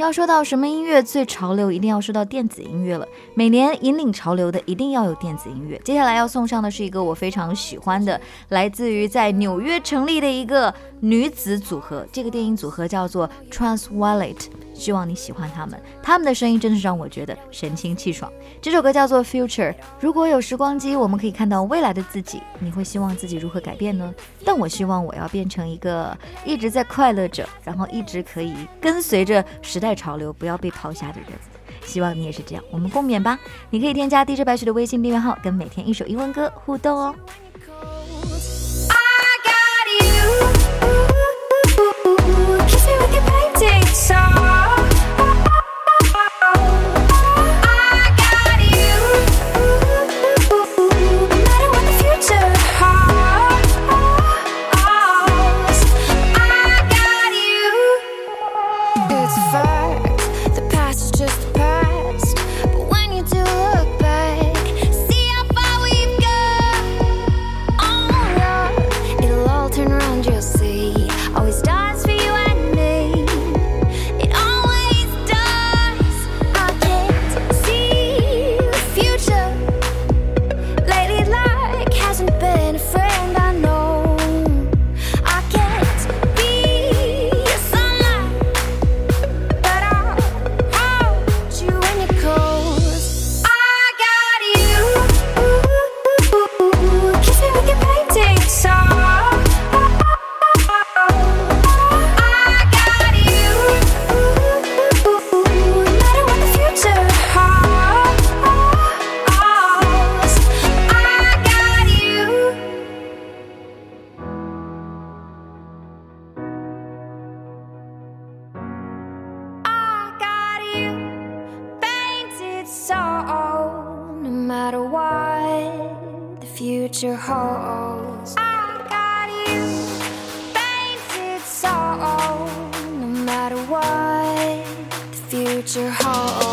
要说到什么音乐最潮流，一定要说到电子音乐了。每年引领潮流的一定要有电子音乐。接下来要送上的是一个我非常喜欢的，来自于在纽约成立的一个女子组合，这个电音组合叫做 Transviolet， 希望你喜欢他们的声音真是让我觉得神清气爽。这首歌叫做 Future。 如果有时光机，我们可以看到未来的自己，你会希望自己如何改变呢？但我希望我要变成一个一直在快乐着，然后一直可以跟随着时代潮流，不要被抛下的人。希望你也是这样，我们共勉吧。你可以添加 DJ 白雪的微信订阅号，跟每天一首英文歌互动哦。 Future holds. I got you painted so, no matter what the future holds.